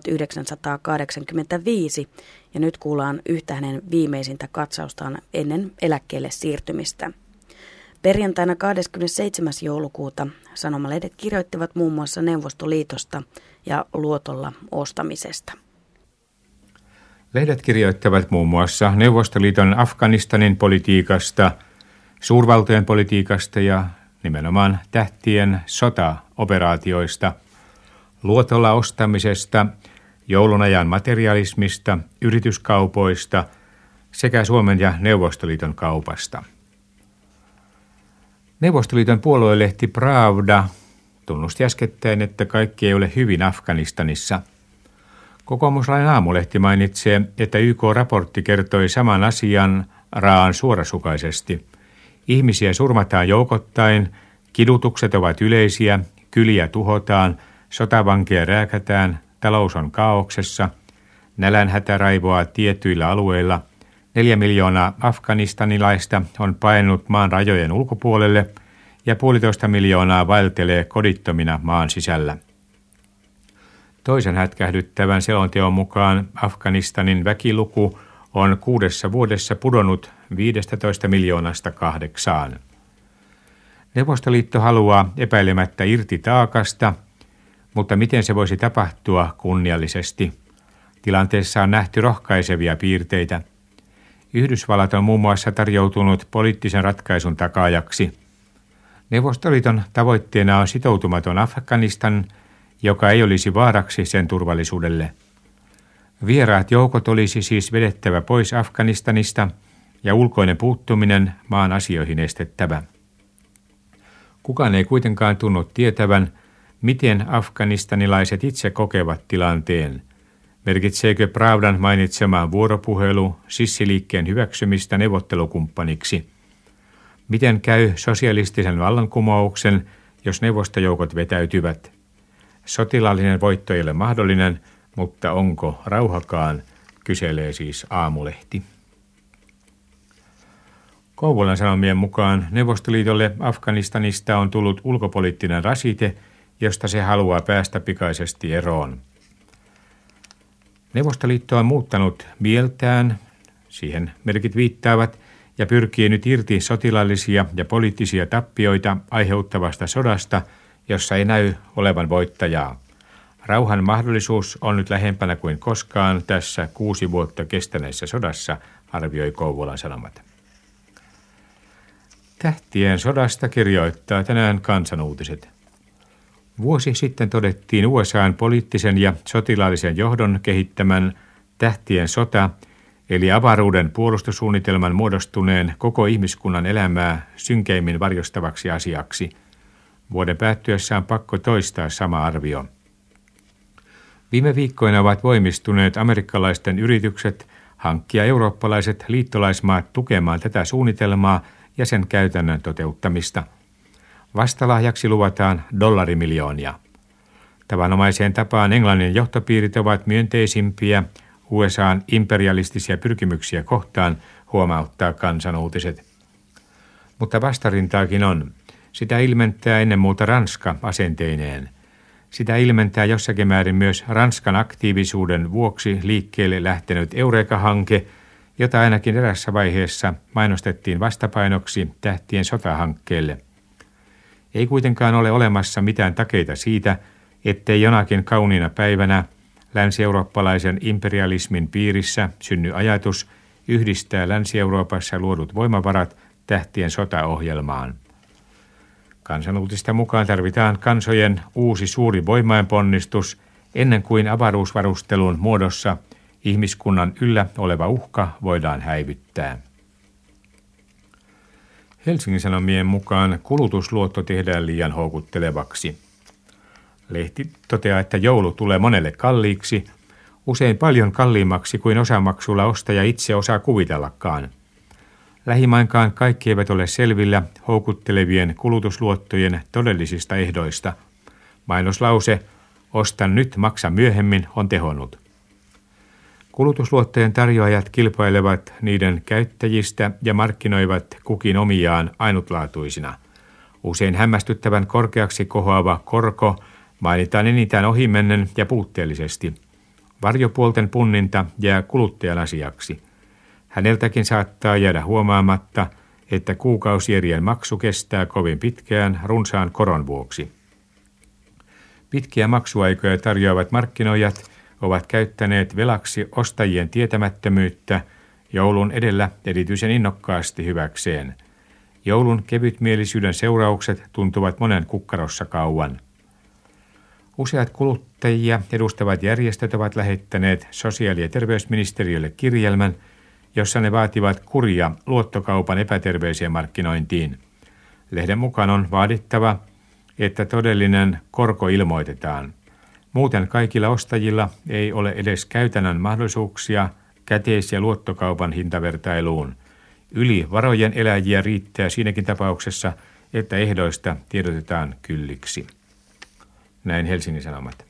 tuhatyhdeksänsataakahdeksankymmentäviisi ja nyt kuullaan yhtä hänen viimeisintä katsaustaan ennen eläkkeelle siirtymistä. Perjantaina kahdeskymmenesseitsemäs joulukuuta sanomalehdet kirjoittivat muun muassa Neuvostoliitosta ja luotolla ostamisesta. Lehdet kirjoittavat muun muassa Neuvostoliiton Afganistanin politiikasta, suurvaltojen politiikasta ja nimenomaan tähtien sota-operaatioista, luotolla ostamisesta, joulunajan materialismista, yrityskaupoista sekä Suomen ja Neuvostoliiton kaupasta. Neuvostoliiton puoluelehti Pravda tunnusti äskettäin, että kaikki ei ole hyvin Afganistanissa. Kokoomuslainen Aamulehti mainitsee, että Y K-raportti kertoi saman asian raan suorasukaisesti. Ihmisiä surmataan joukottain, kidutukset ovat yleisiä, kyliä tuhotaan, sotavankeja rääkätään, talous on kaauksessa, nälänhätä raivoaa tietyillä alueilla, neljä miljoonaa afganistanilaista on paennut maan rajojen ulkopuolelle ja puolitoista miljoonaa vaeltelee kodittomina maan sisällä. Toisen hätkähdyttävän selonteon mukaan Afganistanin väkiluku on kuudessa vuodessa pudonnut viidestätoista miljoonasta kahdeksaan. Neuvostoliitto haluaa epäilemättä irti taakasta, mutta miten se voisi tapahtua kunniallisesti? Tilanteessa on nähty rohkaisevia piirteitä. Yhdysvallat on muun muassa tarjoutunut poliittisen ratkaisun takaajaksi. Neuvostoliiton tavoitteena on sitoutumaton Afganistan, joka ei olisi vaaraksi sen turvallisuudelle. Vieraat joukot olisi siis vedettävä pois Afganistanista ja ulkoinen puuttuminen maan asioihin estettävä. Kukaan ei kuitenkaan tunnu tietävän, miten afganistanilaiset itse kokevat tilanteen. Merkitseekö Pravdan mainitsema vuoropuhelu sissiliikkeen hyväksymistä neuvottelukumppaniksi? Miten käy sosialistisen vallankumouksen, jos neuvostojoukot vetäytyvät? Sotilaallinen voitto ei ole mahdollinen, mutta onko rauhakaan, kyselee siis Aamulehti. Kouvolan Sanomien mukaan Neuvostoliitolle Afganistanista on tullut ulkopoliittinen rasite, josta se haluaa päästä pikaisesti eroon. Neuvostoliitto on muuttanut mieltään, siihen merkit viittaavat, ja pyrkii nyt irti sotilaallisia ja poliittisia tappioita aiheuttavasta sodasta, jossa ei näy olevan voittajaa. Rauhan mahdollisuus on nyt lähempänä kuin koskaan tässä kuusi vuotta kestäneessä sodassa, arvioi Kouvolan Sanomat. Tähtien sodasta kirjoittaa tänään Kansanuutiset. Vuosi sitten todettiin U S A:n poliittisen ja sotilaallisen johdon kehittämän Tähtien sota, eli avaruuden puolustussuunnitelman muodostuneen koko ihmiskunnan elämää synkeimmin varjostavaksi asiaksi. Vuoden päättyessä on pakko toistaa sama arvio. Viime viikkoina ovat voimistuneet amerikkalaisten yritykset hankkia eurooppalaiset liittolaismaat tukemaan tätä suunnitelmaa ja sen käytännön toteuttamista. Vastalahjaksi luvataan dollarimiljoonia. Tavanomaiseen tapaan Englannin johtopiirit ovat myönteisimpiä U S A:n imperialistisia pyrkimyksiä kohtaan, huomauttaa Kansanuutiset. Mutta vastarintaakin on. Sitä ilmentää ennen muuta Ranska asenteineen. Sitä ilmentää jossakin määrin myös Ranskan aktiivisuuden vuoksi liikkeelle lähtenyt Eureka-hanke, jota ainakin erässä vaiheessa mainostettiin vastapainoksi Tähtien sotahankkeelle. Ei kuitenkaan ole olemassa mitään takeita siitä, ettei jonakin kauniina päivänä länsi-eurooppalaisen imperialismin piirissä synny ajatus yhdistää Länsi-Euroopassa luodut voimavarat Tähtien sotaohjelmaan. Kansanuutista mukaan tarvitaan kansojen uusi suuri voimainponnistus ennen kuin avaruusvarustelun muodossa ihmiskunnan yllä oleva uhka voidaan häivyttää. Helsingin Sanomien mukaan kulutusluotto tehdään liian houkuttelevaksi. Lehti toteaa, että joulu tulee monelle kalliiksi, usein paljon kalliimmaksi kuin osamaksulla ostaja itse osaa kuvitellakaan. Lähimainkaan kaikki eivät ole selvillä houkuttelevien kulutusluottojen todellisista ehdoista. Mainoslause, ostan nyt, maksa myöhemmin, on tehonnut. Kulutusluottojen tarjoajat kilpailevat niiden käyttäjistä ja markkinoivat kukin omiaan ainutlaatuisina. Usein hämmästyttävän korkeaksi kohoava korko mainitaan enintään ohimennen ja puutteellisesti. Varjopuolten punninta jää kuluttajan asiaksi. Häneltäkin saattaa jäädä huomaamatta, että kuukausierien maksu kestää kovin pitkään runsaan koron vuoksi. Pitkiä maksuaikoja tarjoavat markkinoijat ovat käyttäneet velaksi ostajien tietämättömyyttä joulun edellä erityisen innokkaasti hyväkseen. Joulun kevytmielisyyden seuraukset tuntuvat monen kukkarossa kauan. Useat kuluttajia edustavat järjestöt ovat lähettäneet sosiaali- ja terveysministeriölle kirjelmän, jossa ne vaativat kuria luottokaupan epäterveeseen markkinointiin. Lehden mukaan on vaadittava, että todellinen korko ilmoitetaan. Muuten kaikilla ostajilla ei ole edes käytännön mahdollisuuksia käteis- ja luottokaupan hintavertailuun. Yli varojen eläjiä riittää siinäkin tapauksessa, että ehdoista tiedotetaan kylliksi. Näin Helsingin Sanomat.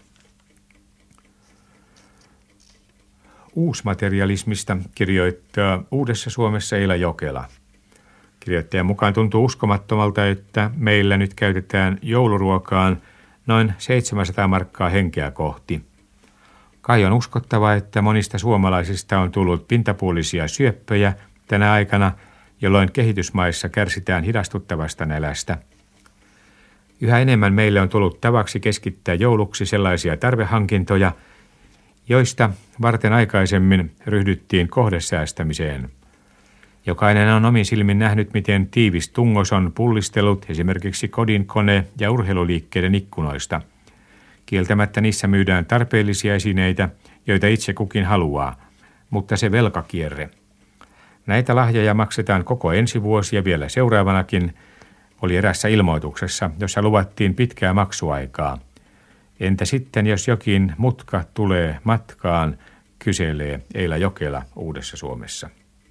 Uusmaterialismista kirjoittaa Uudessa Suomessa Eila Jokela. Kirjoittajan mukaan tuntuu uskomattomalta, että meillä nyt käytetään jouluruokaan noin seitsemänsataa markkaa henkeä kohti. Kai on uskottava, että monista suomalaisista on tullut pintapuolisia syöppöjä tänä aikana, jolloin kehitysmaissa kärsitään hidastuttavasta nälästä. Yhä enemmän meille on tullut tavaksi keskittää jouluksi sellaisia tarvehankintoja, joista varten aikaisemmin ryhdyttiin kohdesäästämiseen. Jokainen on omin silmin nähnyt, miten tiivis tungos on pullistellut esimerkiksi kodin, kone- ja urheiluliikkeiden ikkunoista. Kieltämättä niissä myydään tarpeellisia esineitä, joita itse kukin haluaa, mutta se velkakierre. Näitä lahjoja maksetaan koko ensi vuosi ja vielä seuraavanakin, oli erässä ilmoituksessa, jossa luvattiin pitkää maksuaikaa. Entä sitten, jos jokin mutka tulee matkaan, kyselee Eila Jokela Uudessa Suomessa.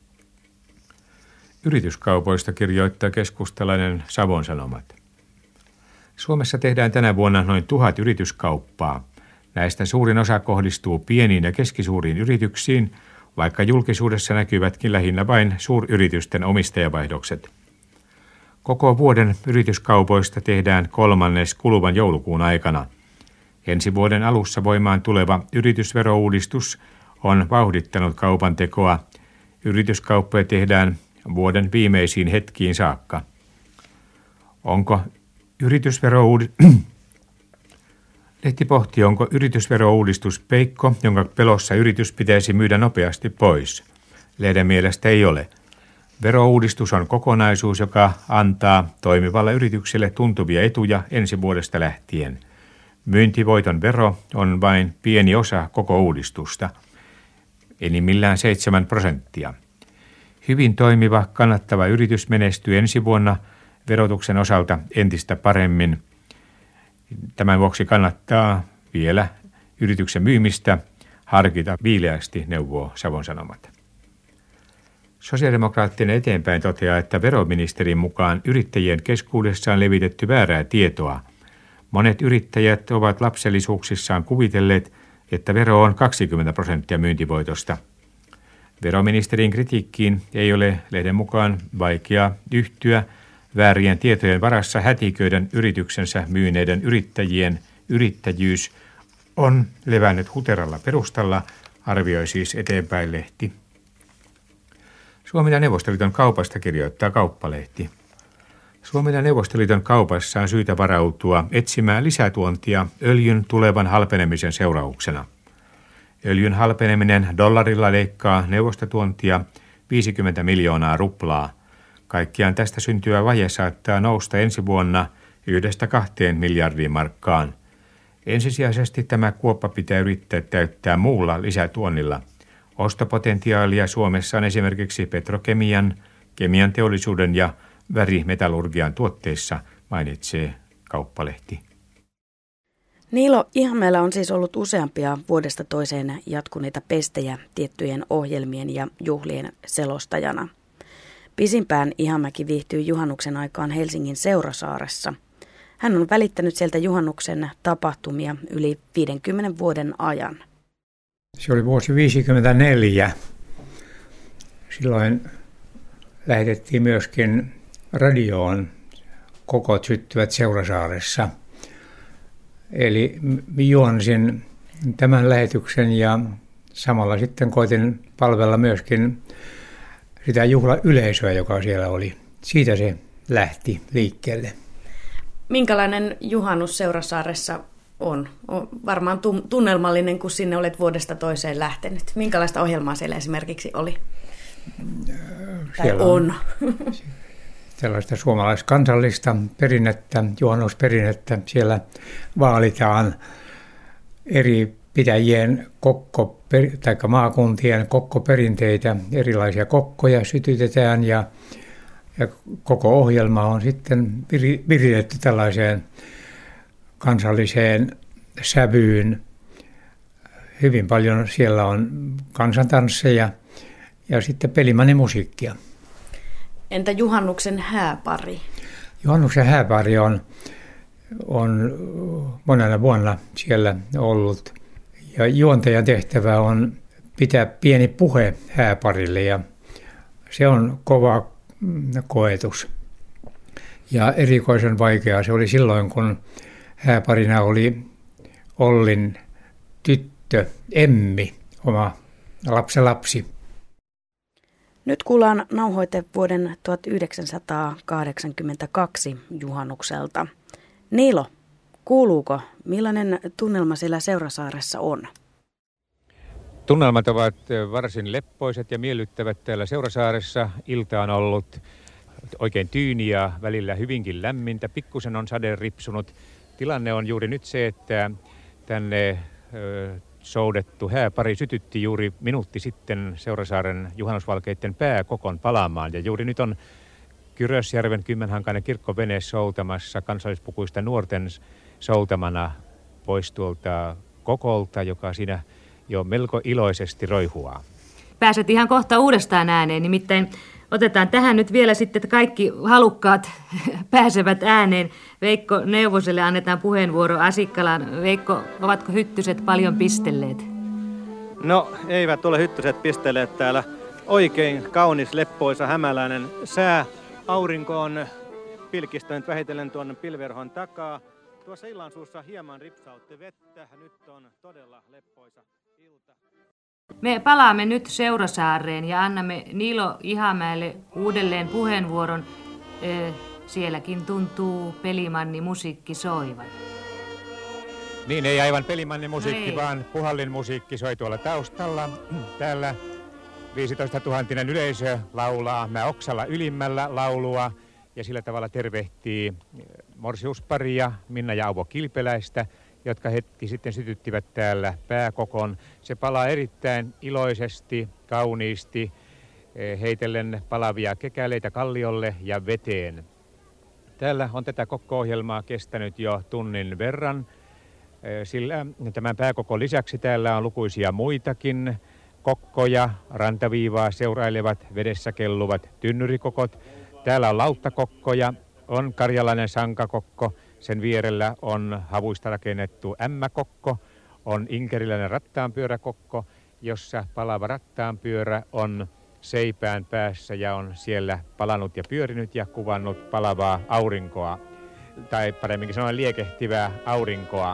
Yrityskaupoista kirjoittaa keskustalainen Savon Sanomat. Suomessa tehdään tänä vuonna noin tuhat yrityskauppaa. Näistä suurin osa kohdistuu pieniin ja keskisuuriin yrityksiin, vaikka julkisuudessa näkyvätkin lähinnä vain suuryritysten omistajavaihdokset. Koko vuoden yrityskaupoista tehdään kolmannes kuluvan joulukuun aikana. Ensi vuoden alussa voimaan tuleva yritysverouudistus on vauhdittanut kaupan tekoa. Yrityskauppoja tehdään vuoden viimeisiin hetkiin saakka. Onko yritysverouudistus... Lehti pohti, onko yritysverouudistus peikko, jonka pelossa yritys pitäisi myydä nopeasti pois. Lehden mielestä ei ole. Verouudistus on kokonaisuus, joka antaa toimivalle yritykselle tuntuvia etuja ensi vuodesta lähtien. Myyntivoiton vero on vain pieni osa koko uudistusta, enimmillään seitsemän prosenttia. Hyvin toimiva, kannattava yritys menestyy ensi vuonna verotuksen osalta entistä paremmin. Tämän vuoksi kannattaa vielä yrityksen myymistä harkita viileästi, neuvoo Savon Sanomat. Sosiaalidemokraattinen eteenpäin toteaa, että veroministerin mukaan yrittäjien keskuudessa on levitetty väärää tietoa. Monet yrittäjät ovat lapsellisuuksissaan kuvitelleet, että vero on kaksikymmentä prosenttia myyntivoitosta. Veroministerin kritiikkiin ei ole lehden mukaan vaikea yhtyä. Väärien tietojen varassa hätiköiden yrityksensä myyneiden yrittäjien yrittäjyys on levännyt huteralla perustalla, arvioi siis eteenpäin lehti. Suomen ja Neuvostoliiton kaupasta kirjoittaa Kauppalehti. Suomen ja Neuvostoliiton kaupassa on syytä varautua etsimään lisätuontia öljyn tulevan halpenemisen seurauksena. Öljyn halpeneminen dollarilla leikkaa neuvostotuontia viisikymmentä miljoonaa ruplaa. Kaikkiaan tästä syntyvä vaje saattaa nousta ensi vuonna yhdestä kahteen miljardiin markkaan. Ensisijaisesti tämä kuoppa pitää yrittää täyttää muulla lisätuonnilla. Ostopotentiaalia Suomessa on esimerkiksi petrokemian, kemian teollisuuden ja värimetallurgian tuotteissa, mainitsee Kauppalehti. Niilo Ihamäellä on siis ollut useampia vuodesta toiseen jatkuneita pestejä tiettyjen ohjelmien ja juhlien selostajana. Pisimpään Ihamäki viihtyy juhannuksen aikaan Helsingin Seurasaaressa. Hän on välittänyt sieltä juhannuksen tapahtumia yli viidenkymmenen vuoden ajan. Se oli vuosi viisikymmentäneljä. Silloin lähetettiin myöskin radioon Kokot syttyvät Seurasaaressa. Eli juonsin tämän lähetyksen ja samalla sitten koitin palvella myöskin sitä juhlayleisöä, joka siellä oli. Siitä se lähti liikkeelle. Minkälainen juhannus Seurasaaressa on? On varmaan tunnelmallinen, kun sinne olet vuodesta toiseen lähtenyt. Minkälaista ohjelmaa siellä esimerkiksi oli? Siellä tai on? on sellaista suomalaiskansallista perinnettä, juhannusperinnettä. Siellä vaalitaan eri pitäjien kokko, tai maakuntien kokkoperinteitä, erilaisia kokkoja sytytetään ja, ja koko ohjelma on sitten viritetty tällaiseen kansalliseen sävyyn. Hyvin paljon siellä on kansantansseja ja sitten pelimannimusiikkia. Entä juhannuksen hääpari? Juhannuksen hääpari on, on monena vuonna siellä ollut. Ja juontajan tehtävä on pitää pieni puhe hääparille ja se on kova koetus. Ja erikoisen vaikeaa se oli silloin, kun hääparina oli Ollin tyttö Emmi, oma lapsenlapsi. Nyt kuullaan nauhoite vuoden tuhatyhdeksänsataakahdeksankymmentäkaksi juhannukselta. Niilo, kuuluuko? Millainen tunnelma siellä Seurasaaressa on? Tunnelmat ovat varsin leppoiset ja miellyttävät täällä Seurasaaressa. Ilta on ollut oikein tyyni ja välillä hyvinkin lämmintä. Pikkusen on sade ripsunut. Tilanne on juuri nyt se, että tänne ö, soudettu hääpari sytytti juuri minuutti sitten Seurasaaren juhannusvalkeiden pääkokon palaamaan. Ja juuri nyt on Kyrösjärven kymmenhankainen kirkkovene soutamassa kansallispukuista nuorten soutamana pois tuolta Kokolta, joka siinä jo melko iloisesti roihuaa. Pääset ihan kohta uudestaan ääneen, nimittäin otetaan tähän nyt vielä sitten, että kaikki halukkaat pääsevät ääneen. Veikko Neuvoselle annetaan puheenvuoro Asikkalaan. Veikko, ovatko hyttyset paljon pistelleet? No, eivät ole hyttyset pistelleet täällä. Oikein kaunis, leppoisa, hämäläinen sää. Aurinko on pilkistänyt vähitellen tuonne pilverhon takaa. Tuossa illansuussa hieman ripsautti vettä. Nyt on todella leppoisa ilta. Me palaamme nyt Seurasaareen ja annamme Niilo Ihamäelle uudelleen puheenvuoron. Sielläkin tuntuu Pelimanni musiikki soivan. Niin, ei aivan Pelimanni musiikki, ei. vaan Puhallin musiikki soi tuolla taustalla. Täällä viisitoistatuhattinen yleisö laulaa Mä Oksalla ylimmällä laulua ja sillä tavalla tervehtii morsiusparia Minna ja Auvo Kilpeläistä, jotka hetki sitten sytyttivät täällä pääkokon. Se palaa erittäin iloisesti, kauniisti, heitellen palavia kekäleitä kalliolle ja veteen. Täällä on tätä kokko-ohjelmaa kestänyt jo tunnin verran, sillä tämän pääkokon lisäksi täällä on lukuisia muitakin kokkoja, rantaviivaa seurailevat, vedessä kelluvat tynnyrikokot. Täällä on lauttakokkoja, on karjalainen sankakokko, sen vierellä on havuista rakennettu ämmäkokko, on inkeriläinen rattaanpyöräkokko, jossa palava rattaanpyörä on seipään päässä ja on siellä palanut ja pyörinyt ja kuvannut palavaa aurinkoa, tai paremminkin sanoen liekehtivää aurinkoa.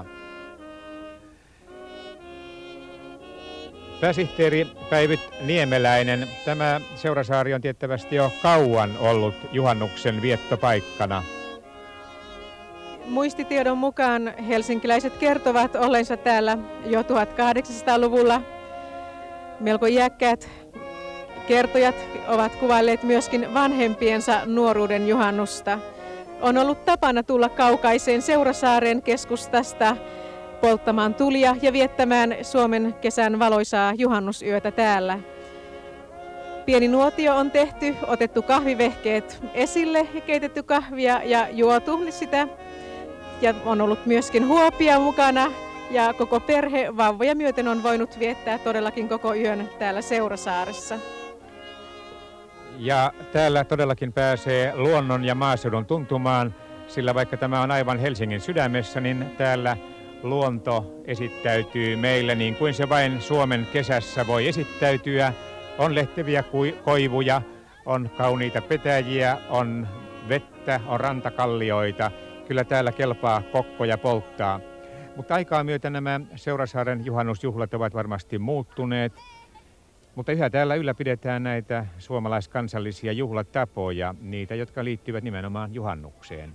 Pääsihteeri Päivyt Niemeläinen, tämä Seurasaari on tiettävästi jo kauan ollut juhannuksen viettopaikkana. Muistitiedon mukaan helsinkiläiset kertovat ollensa täällä jo tuhatkahdeksansataaluvulla. Melko iäkkäät kertojat ovat kuvailleet myöskin vanhempiensa nuoruuden juhannusta. On ollut tapana tulla kaukaiseen Seurasaaren keskustasta polttamaan tulia ja viettämään Suomen kesän valoisaa juhannusyötä täällä. Pieni nuotio on tehty, otettu kahvivehkeet esille ja keitetty kahvia ja juotu sitä. Ja on ollut myöskin huopia mukana ja koko perhe vauvoja myöten on voinut viettää todellakin koko yön täällä Seurasaaressa. Ja täällä todellakin pääsee luonnon ja maaseudun tuntumaan, sillä vaikka tämä on aivan Helsingin sydämessä, niin täällä luonto esittäytyy meille niin kuin se vain Suomen kesässä voi esittäytyä. On lehteviä koivuja, on kauniita petäjiä, on vettä, on rantakallioita. Kyllä täällä kelpaa kokkoja polttaa. Mutta aikaa myötä nämä Seurasaaren juhannusjuhlat ovat varmasti muuttuneet. Mutta yhä täällä ylläpidetään näitä suomalaiskansallisia juhlatapoja, niitä, jotka liittyvät nimenomaan juhannukseen.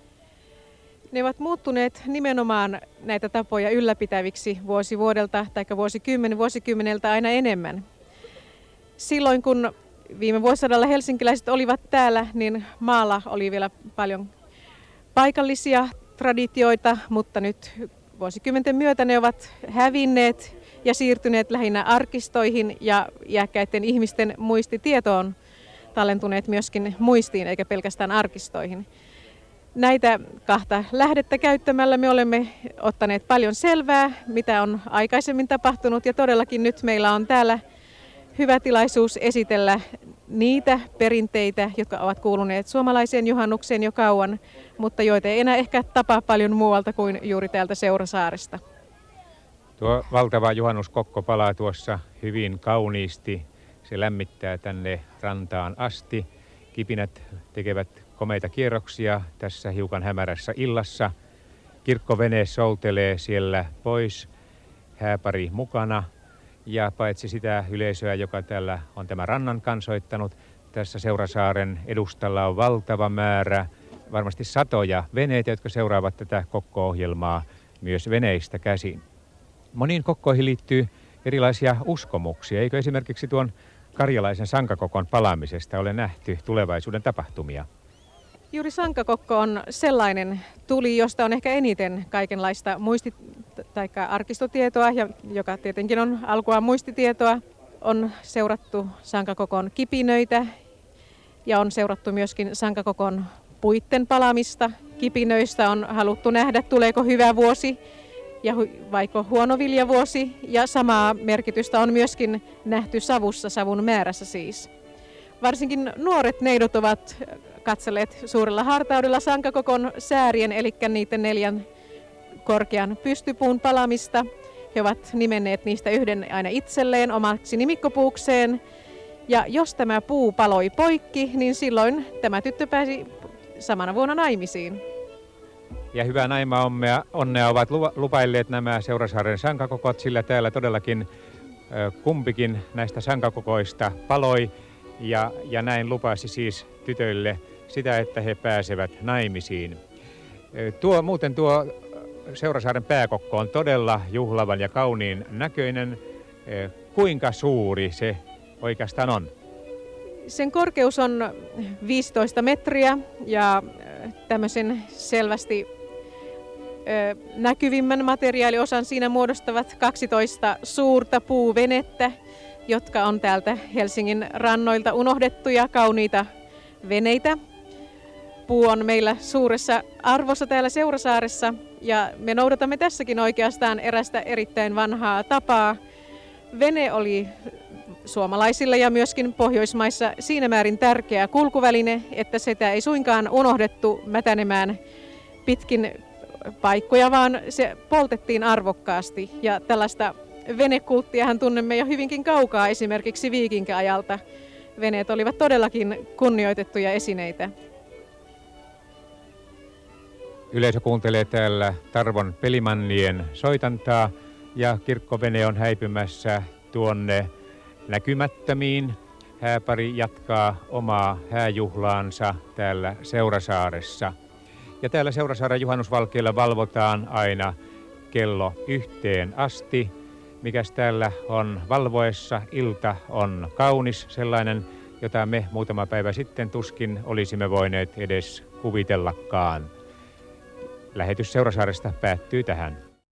Ne ovat muuttuneet nimenomaan näitä tapoja ylläpitäviksi vuosi vuodelta tai vuosikymmen vuosikymmeneltä aina enemmän. Silloin kun viime vuosisadalla helsinkiläiset olivat täällä, niin maalla oli vielä paljon paikallisia traditioita, mutta nyt vuosikymmenten myötä ne ovat hävinneet ja siirtyneet lähinnä arkistoihin ja iäkkäiden ihmisten muistitietoon tallentuneet myöskin muistiin eikä pelkästään arkistoihin. Näitä kahta lähdettä käyttämällä me olemme ottaneet paljon selvää, mitä on aikaisemmin tapahtunut ja todellakin nyt meillä on täällä hyvä tilaisuus esitellä niitä perinteitä, jotka ovat kuuluneet suomalaiseen juhannukseen jo kauan, mutta joita ei enää ehkä tapaa paljon muualta kuin juuri täältä Seurasaaresta. Tuo valtava juhannuskokko palaa tuossa hyvin kauniisti. Se lämmittää tänne rantaan asti. Kipinät tekevät komeita kierroksia tässä hiukan hämärässä illassa. Kirkkovene soutelee siellä pois, hääpari mukana. Ja paitsi sitä yleisöä, joka täällä on tämä rannan kansoittanut, tässä Seurasaaren edustalla on valtava määrä, varmasti satoja veneitä, jotka seuraavat tätä kokko-ohjelmaa myös veneistä käsin. Moniin kokkoihin liittyy erilaisia uskomuksia. Eikö esimerkiksi tuon karjalaisen sankakokon palaamisesta ole nähty tulevaisuuden tapahtumia? Juuri sankakokko on sellainen tuli, josta on ehkä eniten kaikenlaista muisti- tai arkistotietoa, ja joka tietenkin on alkuaan muistitietoa. On seurattu sankakokon kipinöitä, ja on seurattu myöskin Sankakokon puitten palamista. Kipinöistä on haluttu nähdä, tuleeko hyvä vuosi ja vaiko huono viljavuosi, ja samaa merkitystä on myöskin nähty savussa, savun määrässä siis. Varsinkin nuoret neidot ovat katselleet suurella hartaudella Sankakokon säärien, eli niiden neljän korkean pystypuun palamista. He ovat nimenneet niistä yhden aina itselleen omaksi nimikkopuukseen. Ja jos tämä puu paloi poikki, niin silloin tämä tyttö pääsi samana vuonna naimisiin. Ja hyvää naimaa onnea ovat lupailleet nämä Seurasaaren sankakokot, sillä täällä todellakin kumpikin näistä sankakokoista paloi. Ja, ja näin lupasi siis tytöille sitä, että he pääsevät naimisiin. Tuo, muuten tuo Seurasaaren pääkokko on todella juhlavan ja kauniin näköinen. Kuinka suuri se oikeastaan on? Sen korkeus on viisitoista metriä ja tämmöisen selvästi näkyvimmän materiaaliosan siinä muodostavat kaksitoista suurta puuvenettä, jotka on täältä Helsingin rannoilta unohdettuja kauniita veneitä. Puu on meillä suuressa arvossa täällä Seurasaaressa ja me noudatamme tässäkin oikeastaan erästä erittäin vanhaa tapaa. Vene oli suomalaisilla ja myöskin Pohjoismaissa siinä määrin tärkeä kulkuväline, että sitä ei suinkaan unohdettu mätänemään pitkin paikkoja, vaan se poltettiin arvokkaasti. Ja tällaista venekulttiahan tunnemme jo hyvinkin kaukaa, esimerkiksi viikinkiajalta. Veneet olivat todellakin kunnioitettuja esineitä. Yleisö kuuntelee täällä Tarvon pelimannien soitantaa ja kirkkovene on häipymässä tuonne näkymättömiin. Hääpari jatkaa omaa hääjuhlaansa täällä Seurasaaressa. Ja täällä Seurasaaren juhannusvalkeilla valvotaan aina kello yhteen asti. Mikäs täällä on valvoessa? Ilta on kaunis, sellainen, jota me muutama päivä sitten tuskin olisimme voineet edes kuvitellakaan. Lähetys Seurasaaresta päättyy tähän.